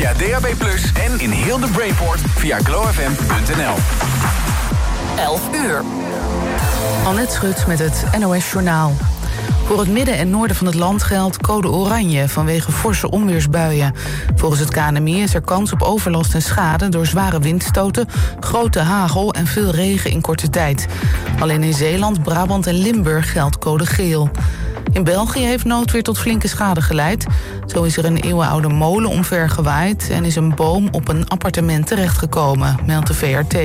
via DAB+ en in heel de Brainport via glowfm.nl. 11 uur. Annette Schut met het NOS Journaal. Voor het midden en noorden van het land geldt code oranje vanwege forse onweersbuien. Volgens het KNMI is er kans op overlast en schade door zware windstoten, grote hagel en veel regen in korte tijd. Alleen in Zeeland, Brabant en Limburg geldt code geel. In België heeft noodweer tot flinke schade geleid. Zo is er een eeuwenoude molen omvergewaaid en is een boom op een appartement terechtgekomen, meldt de VRT.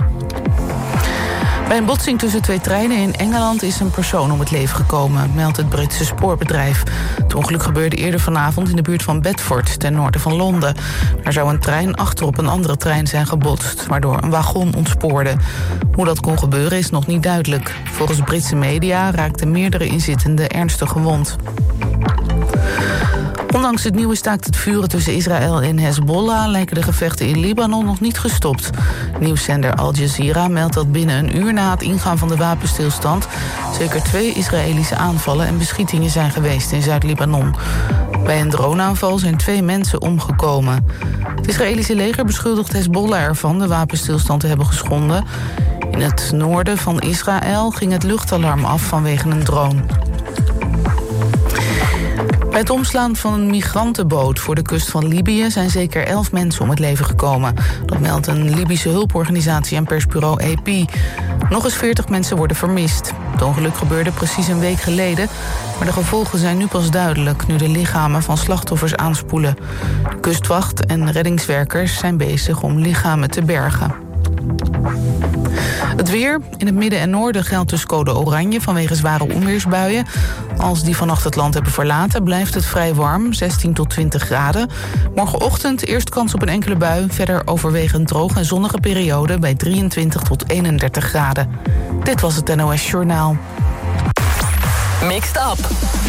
Bij een botsing tussen twee treinen in Engeland is een persoon om het leven gekomen, meldt het Britse spoorbedrijf. Het ongeluk gebeurde eerder vanavond in de buurt van Bedford, ten noorden van Londen. Daar zou een trein achterop een andere trein zijn gebotst, waardoor een wagon ontspoorde. Hoe dat kon gebeuren is nog niet duidelijk. Volgens Britse media raakten meerdere inzittenden ernstig gewond. Ondanks het nieuwe staakt het vuren tussen Israël en Hezbollah lijken de gevechten in Libanon nog niet gestopt. Nieuwszender Al Jazeera meldt dat binnen een uur na het ingaan van de wapenstilstand zeker 2 Israëlische aanvallen en beschietingen zijn geweest in Zuid-Libanon. Bij een droneaanval zijn 2 mensen omgekomen. Het Israëlische leger beschuldigt Hezbollah ervan de wapenstilstand te hebben geschonden. In het noorden van Israël ging het luchtalarm af vanwege een drone. Bij het omslaan van een migrantenboot voor de kust van Libië zijn zeker 11 mensen om het leven gekomen. Dat meldt een Libische hulporganisatie en persbureau AP. Nog eens 40 mensen worden vermist. Het ongeluk gebeurde precies een week geleden, maar de gevolgen zijn nu pas duidelijk nu de lichamen van slachtoffers aanspoelen. De kustwacht en reddingswerkers zijn bezig om lichamen te bergen. Het weer. In het midden en noorden geldt dus code oranje vanwege zware onweersbuien. Als die vannacht het land hebben verlaten, blijft het vrij warm, 16 tot 20 graden. Morgenochtend eerst kans op een enkele bui, verder overwegend droog en zonnige periode bij 23 tot 31 graden. Dit was het NOS Journaal. Mixed Up.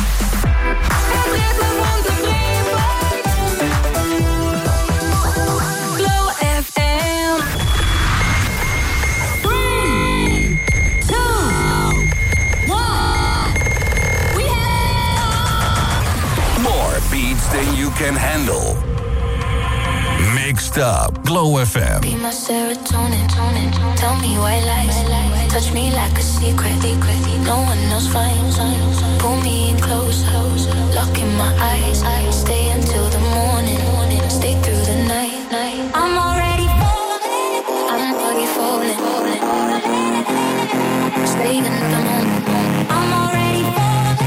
Than you can handle. Mixed Up. Glow FM. Be my serotonin. Tell me white lies. Touch me like a secret. No one else finds. Pull me in close. Lock in my eyes. Stay until the morning. Stay through the night. I'm already falling. Stay in the moment. I'm already falling.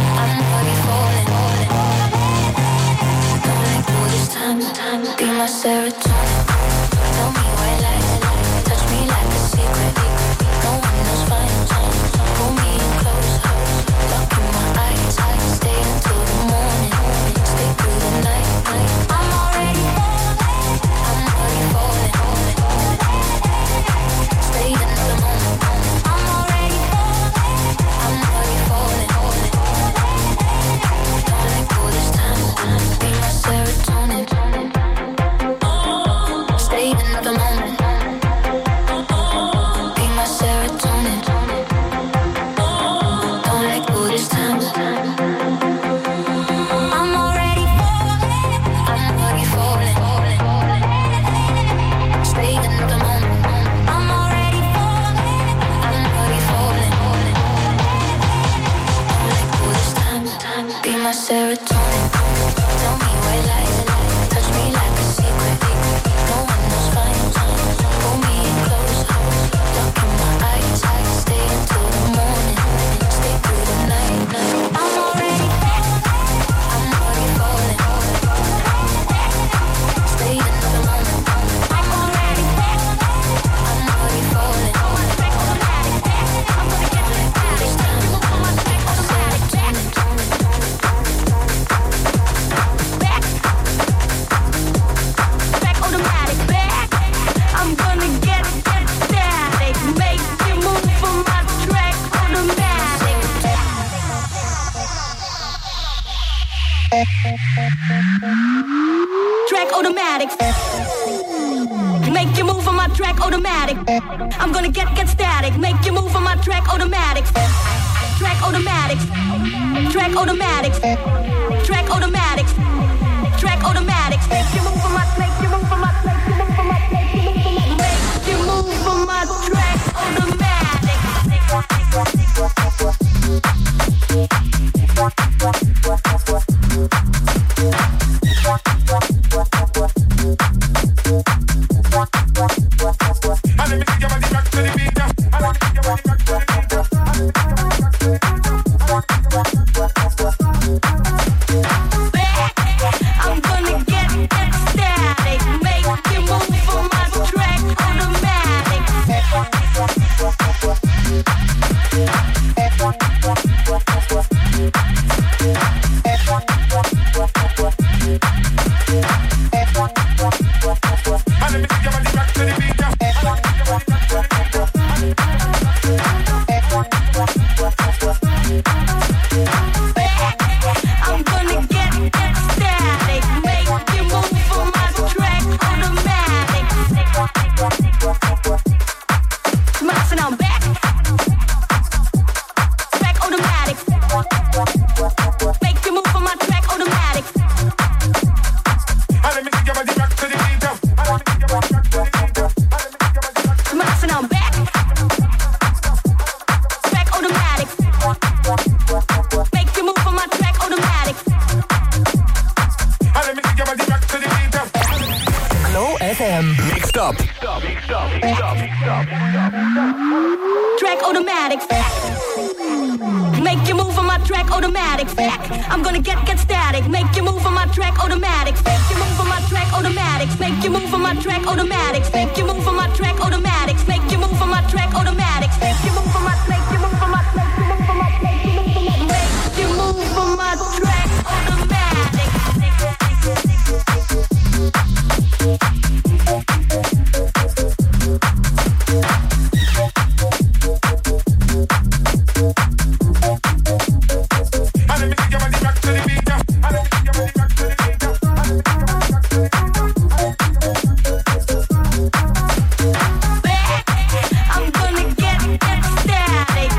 Be my serotonin. Tell me white lies. Touch me like a secret. No one else finds. Pull me in close. Lock in my eyes. Stay until the morning. Stay through the night. I'm already falling. Stay in the moment. I'm already falling. Don't let go this time. Be my serotonin. Stay in the moment. Be my serotonin. Don't let go this time. I'm already falling. Stay in the moment. I'm already falling. Don't let go this time. Be my serotonin. Tell me white lies. Touch me like a secret. No one else finds. Pull me in close. Lock in my eyes. Stay until the morning. Stay through the night. I'm already falling. Stay in the moment. I'm already falling. I'm gonna get it this time. Back automatic, back. I'm gonna get static. Make you move from my track automatic. Track automatic. Make you move on my track automatic. I'm gonna get static. Make you move on my track automatic. Track automatic. Track automatic. Track automatic. Track automatic. Make you move on my track. I'm gonna get static.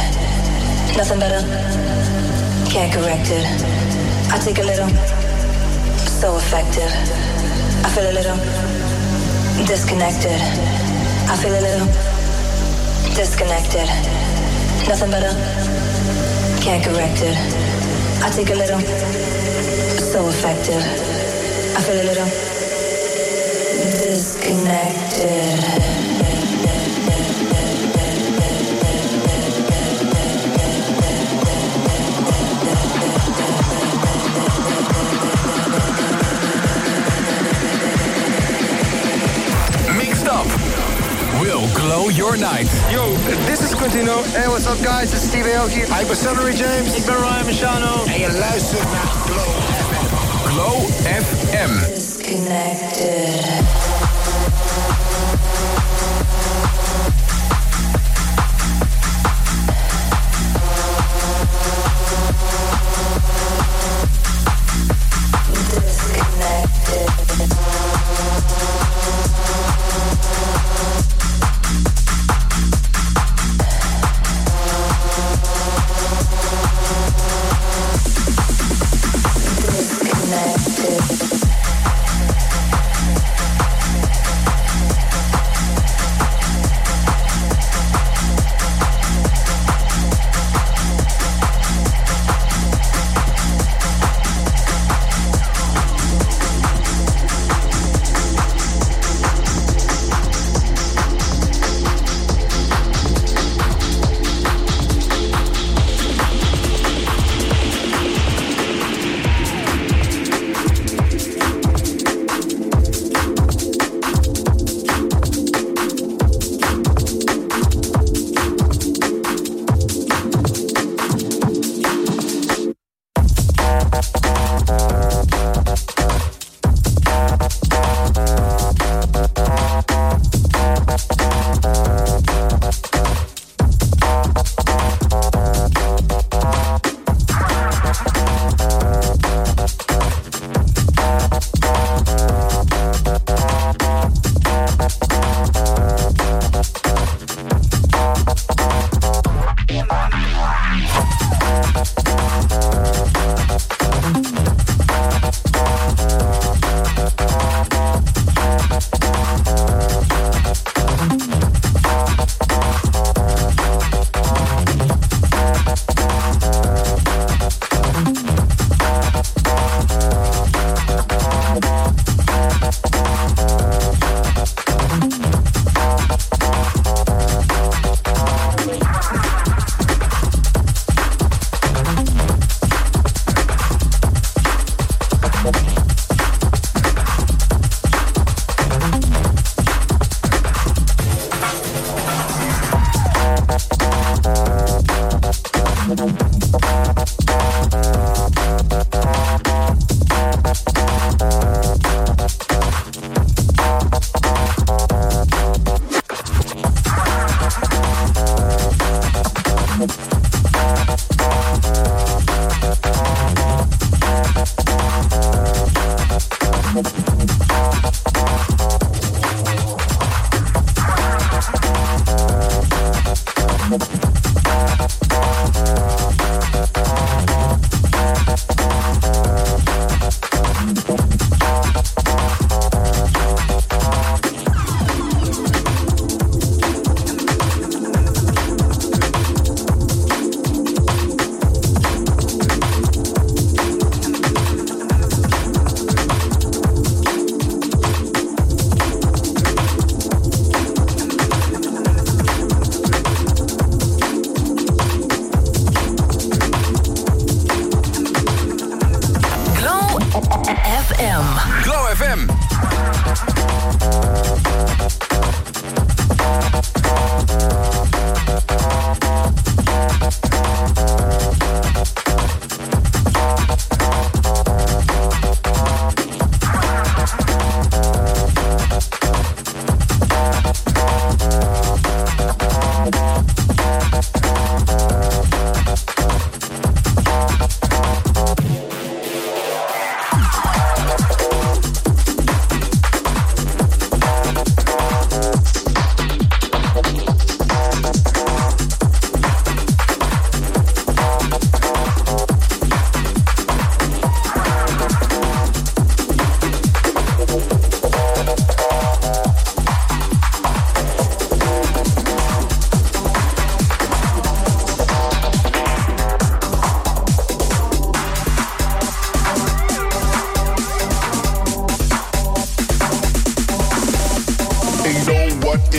Nothing better. Can't correct it. I take a little. So effective. I feel a little disconnected. I feel a little disconnected. Nothing better. Can't correct it. I take a little. So effective. I feel a little disconnected. Will glow your night. Yo, this is Quintino. Hey, what's up guys? It's Steve Aoki. Ik ben Celery James. Ik ben Ryan Machano. En je luistert naar Glow FM. Glow FM. Disconnected.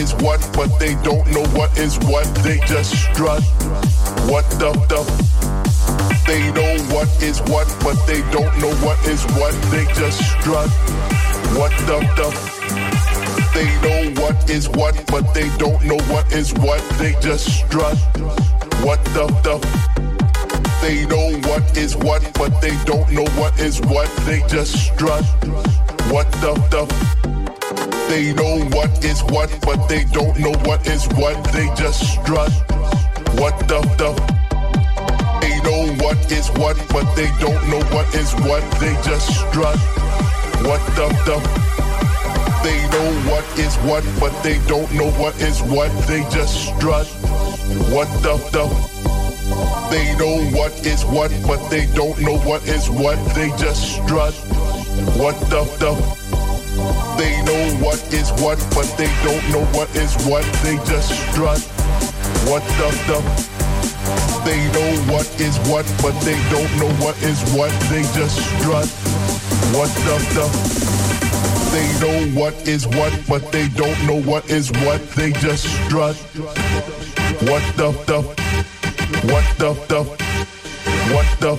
is what, but they don't know what is what. They just strut. What the? They know what is what, but they don't know what is what. They just strut. What the? They know what is what, but they don't know what is what. They just strut. What the? They know what is what, but they don't know what is what. They just strut. What the? They know what is what, but they don't know what is what. They just strut. What the? They know what is what, but they don't know what is what. They just strut. What the? They know what is what, but they don't know what is what. They just strut. What the? They know what is what, but they don't know what is what. They just strut. What the? They know what is what, but they don't know what is what. They just strut. What the? They know what is what, but they don't know what is what. They just strut. What the? They know what is what, but they don't know what is what. They just strut. What the? What the? What the?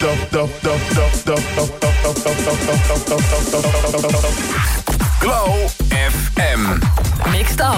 Glow FM. Mixed up.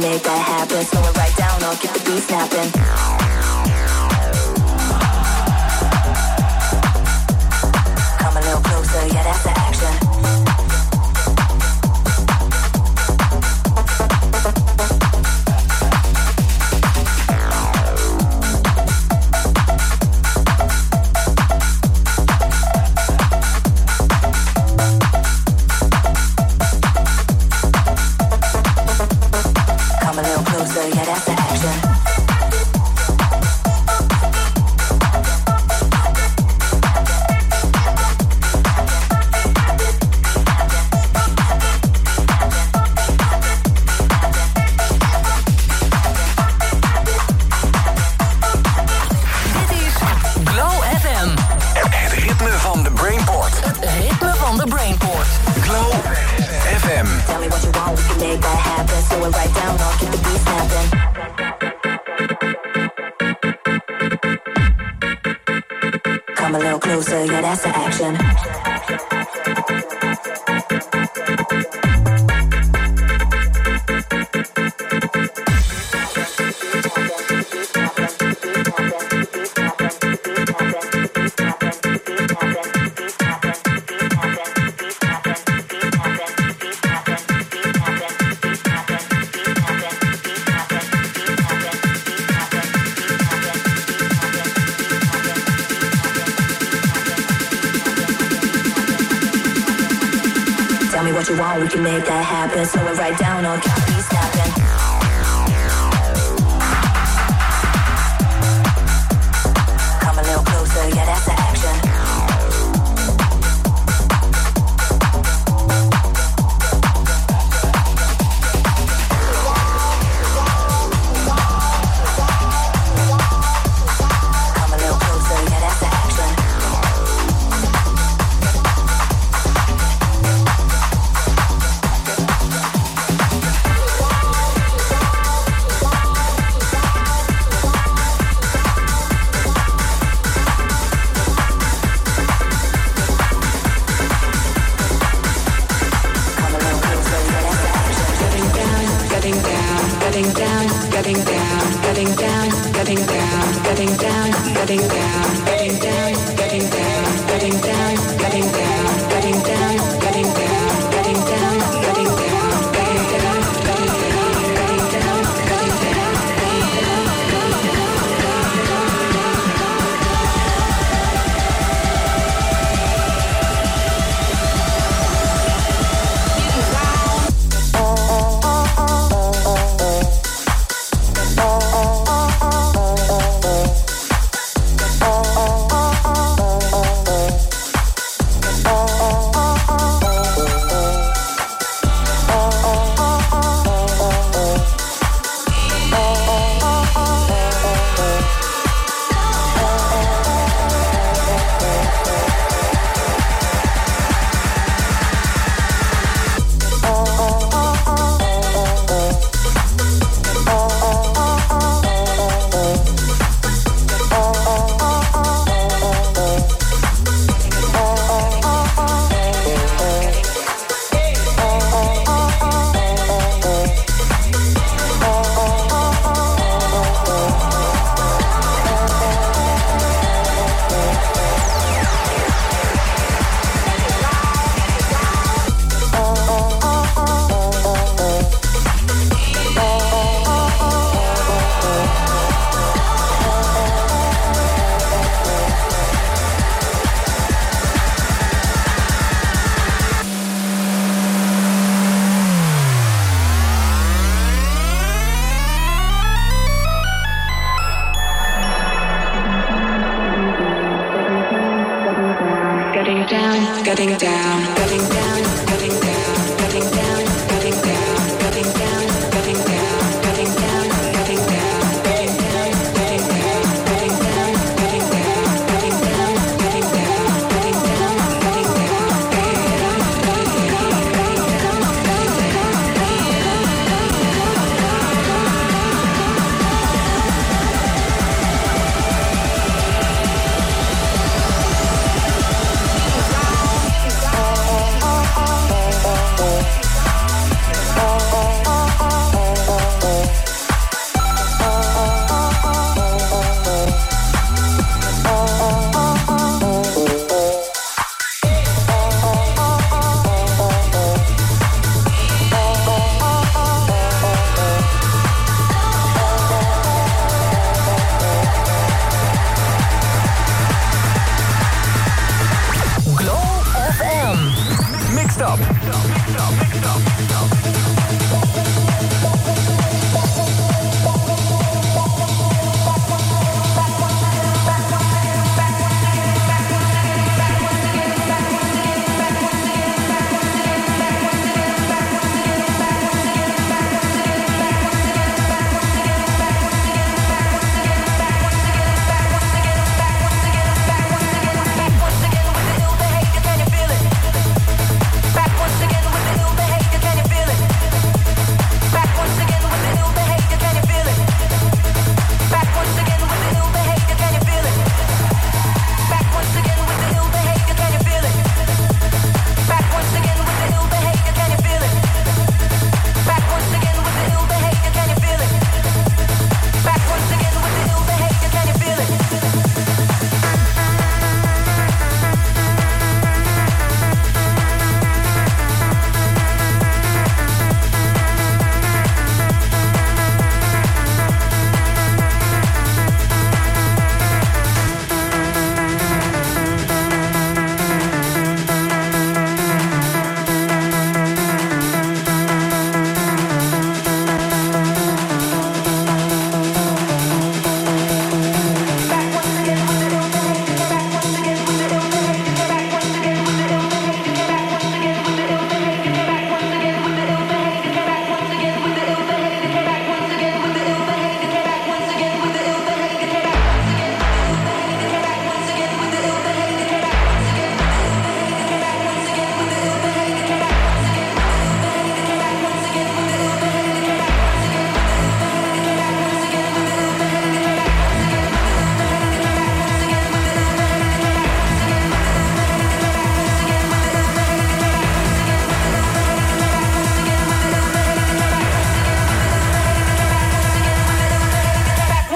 make that happen. Slow it right down, I'll get the beat snapping. Come a little closer, yeah, that's the action. Yeah, that's the action. Dit is Glow FM. Het ritme van de Brainport. Het ritme van de Brainport. Glow FM. Tell me what you want, we can make that happen. Slow it right down, I'll keep the beat snapping. Come a little closer, yeah, that's the action. Tell me what you want, we can make that happen. Slow it right down, I'll keep the beat snapping. Come a little closer, yeah, that's the action. Come a little closer, yeah, that's the action.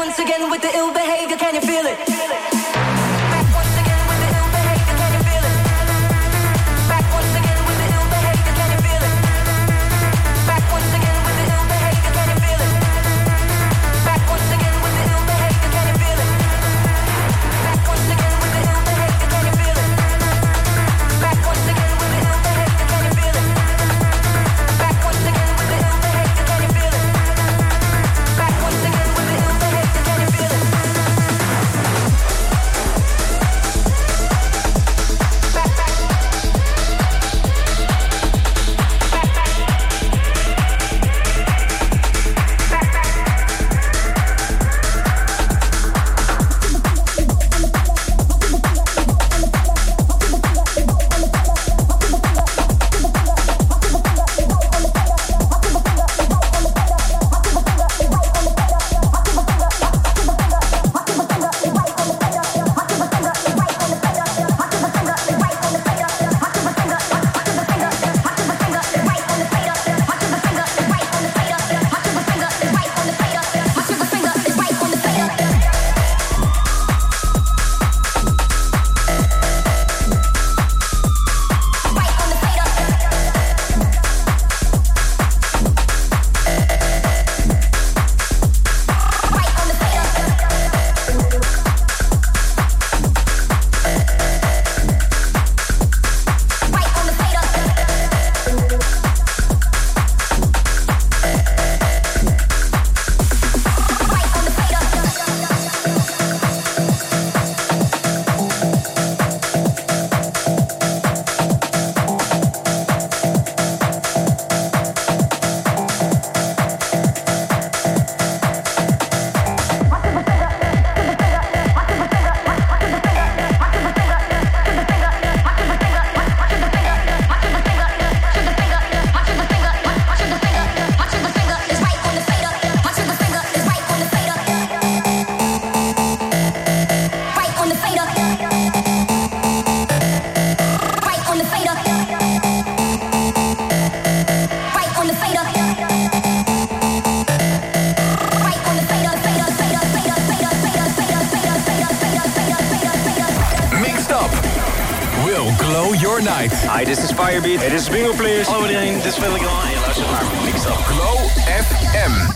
once again with the ill behavior, can you feel it? Hi, this is Firebeat. Hey, this is Bingo Players. Hallo iedereen, dit is Phil Legrand en je luistert naar Mixed Up. Glow FM.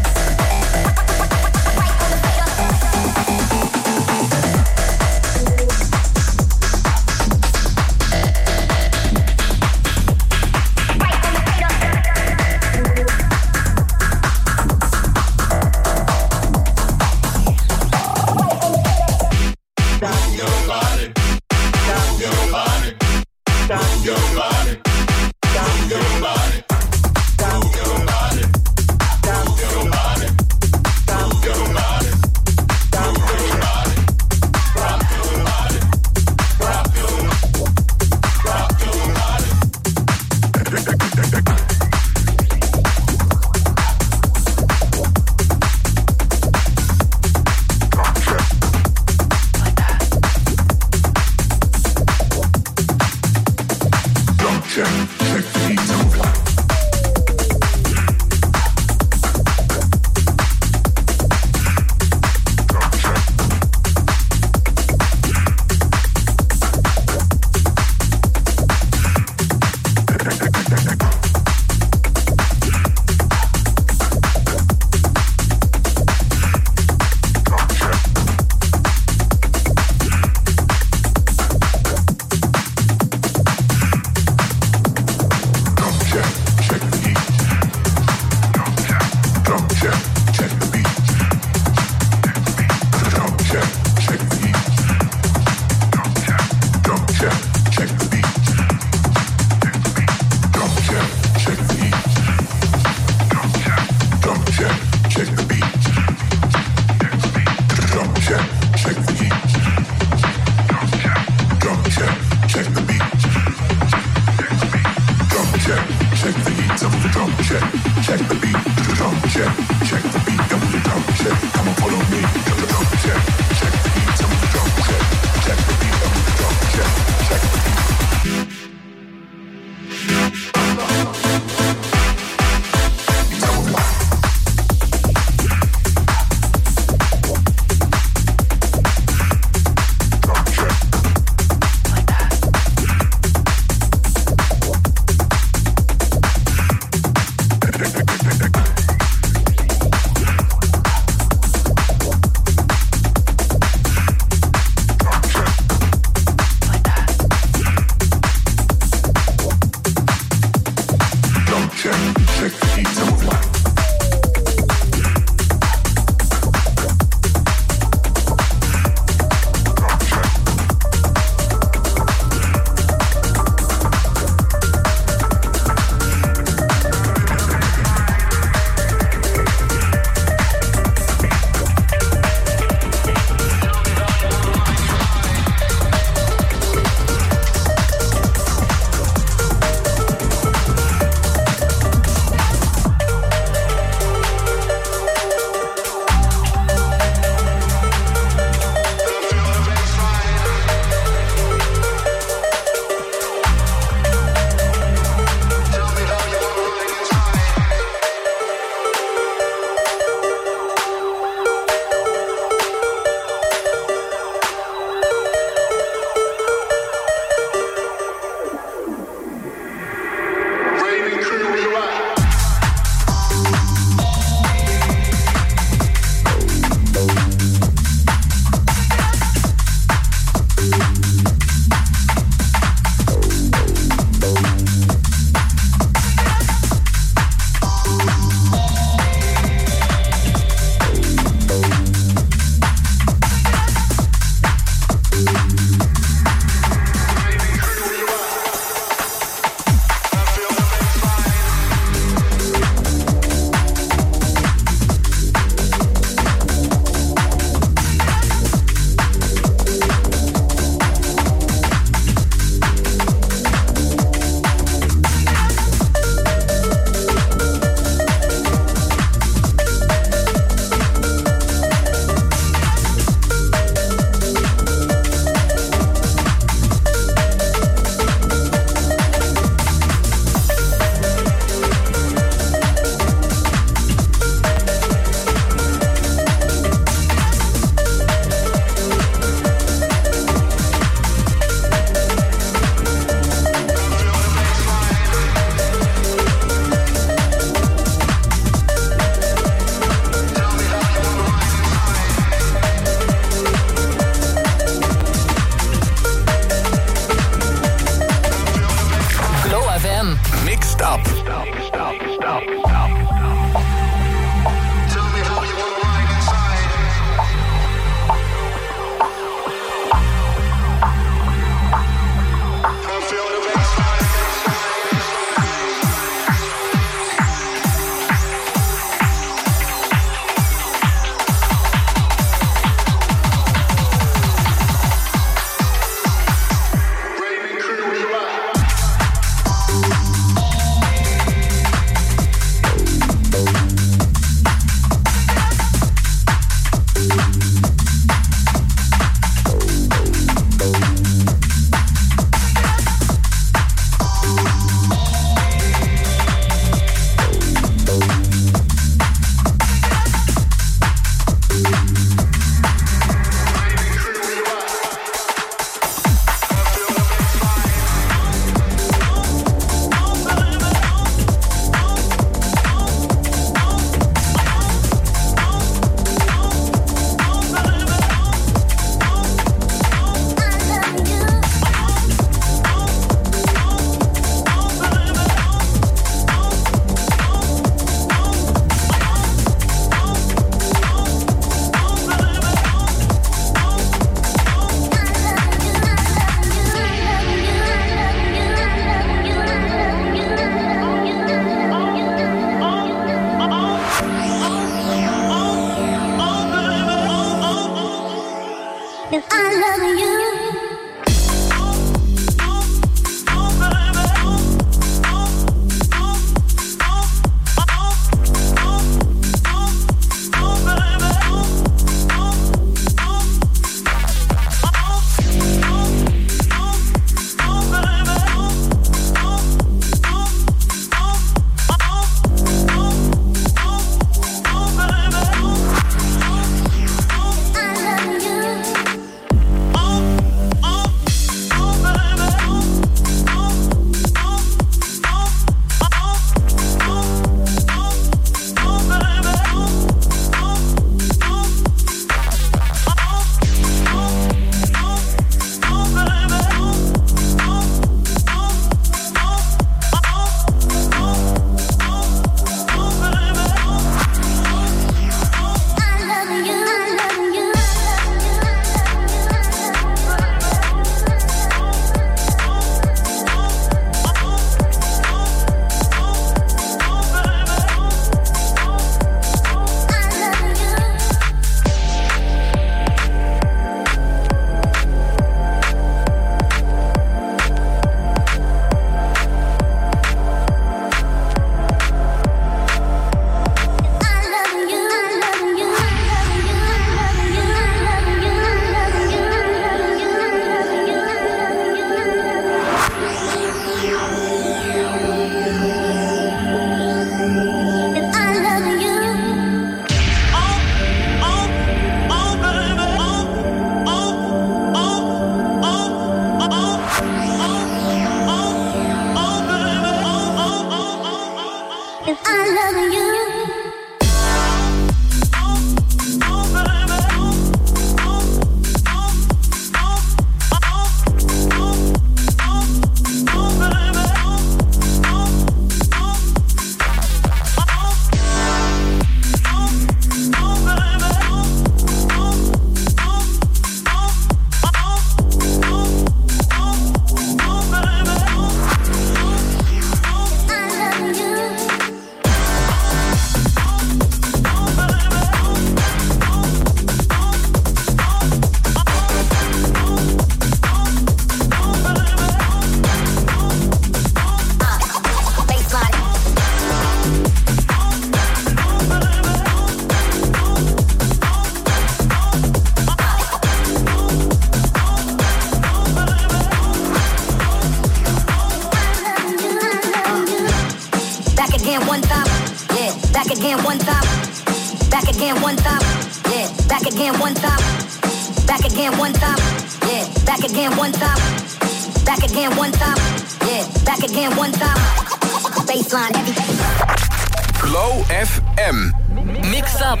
again one time. Back again one time. Yeah, back again one time. Back again one time. Yeah, back again one time. Back again one time. Yeah, back again one time. Baseline heavy. Glow FM. Mix up.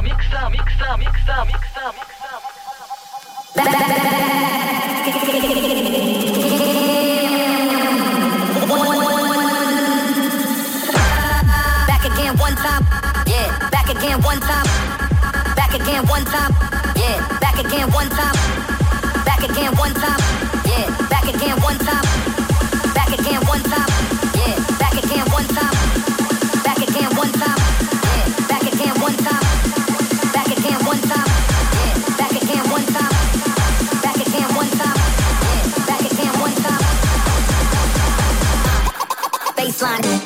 Back again one time. Yeah, back again one time. Back again one time. Yeah, back again one time. Back again one time. Yeah, back again one time. Back again one time. Yeah, back again one time. Back again one time. Yeah, back again one time. Back again one time. Yeah, back again one time. Back again one time. Yeah, back again one time. Baseline.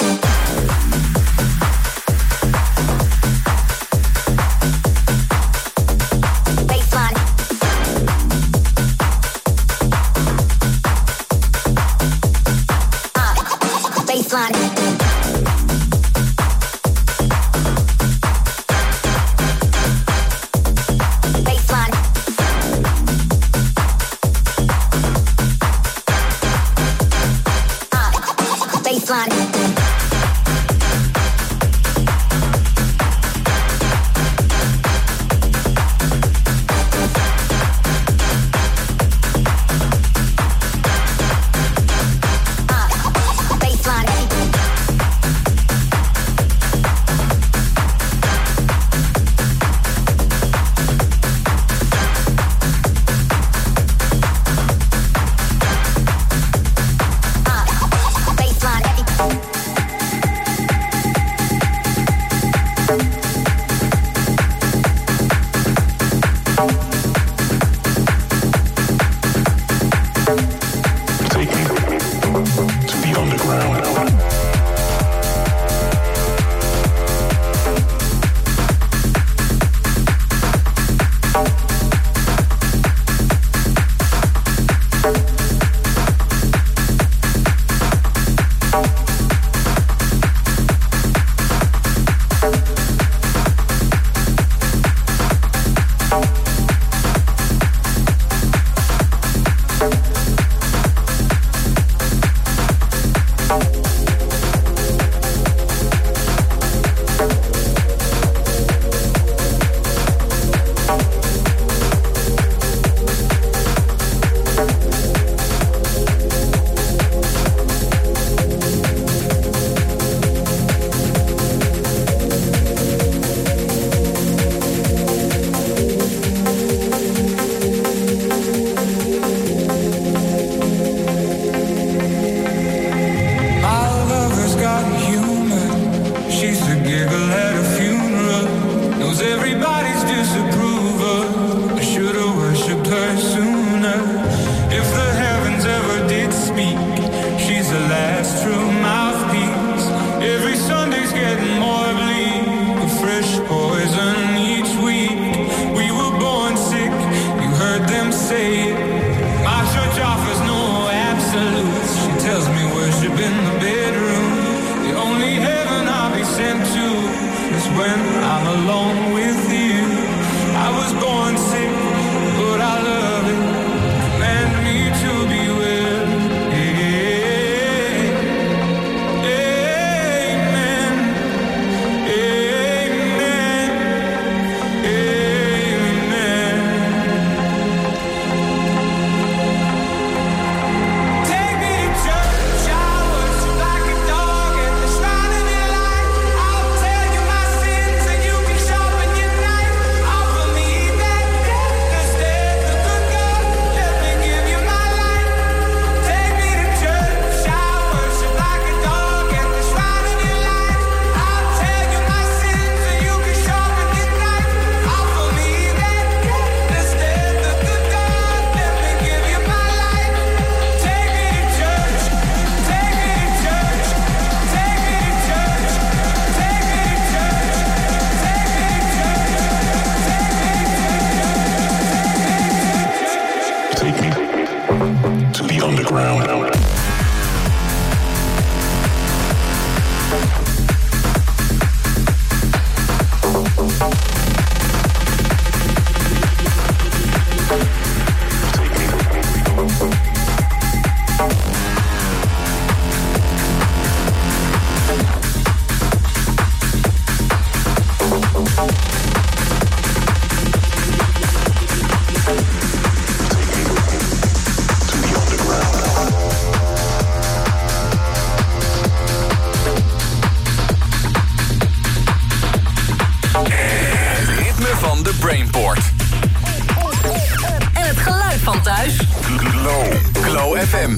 FM.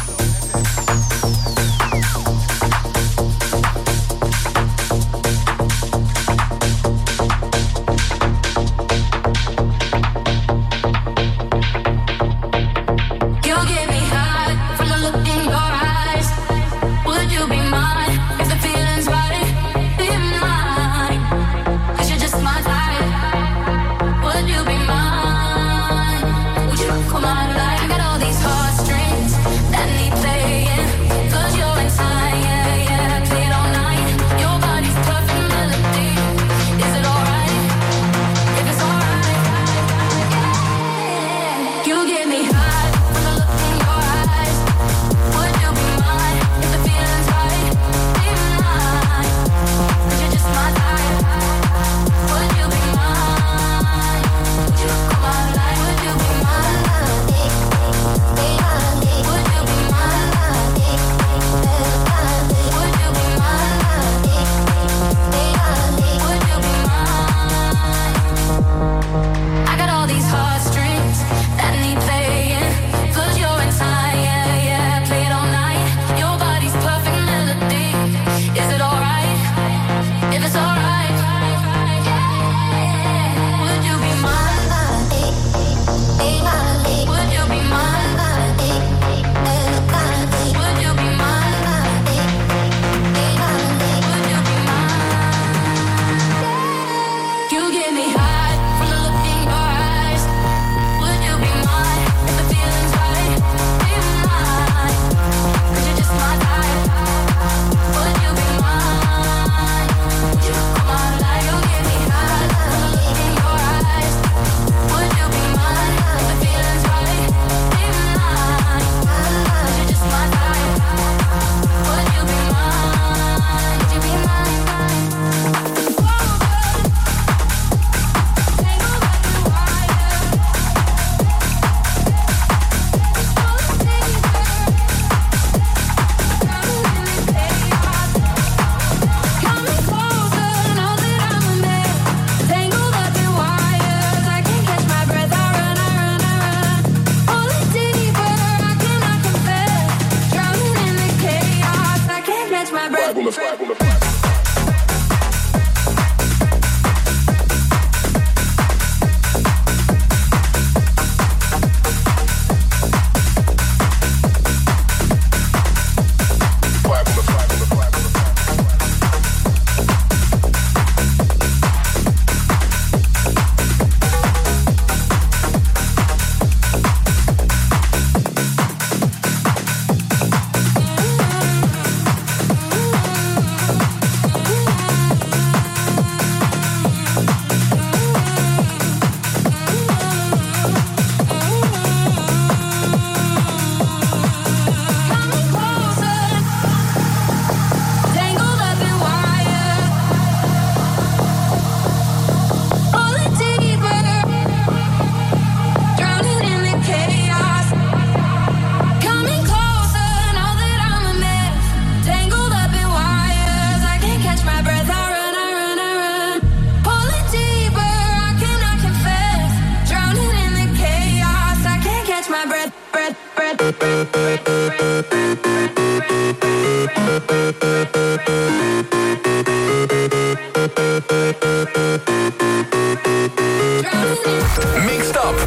Mixed Up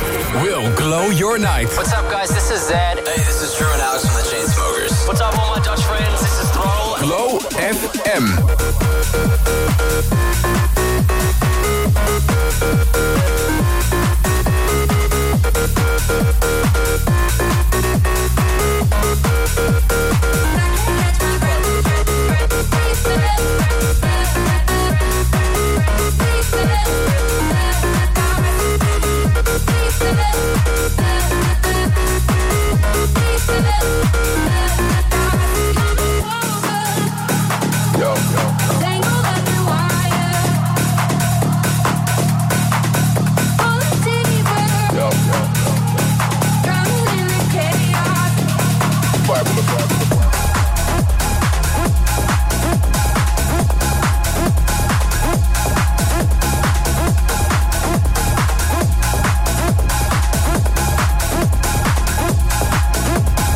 will glow your night. What's up, guys? This is Zed. Hey, this is Drew and Alex from the Chainsmokers. What's up, all my Dutch friends? This is Throttle. Glow FM. Fire from the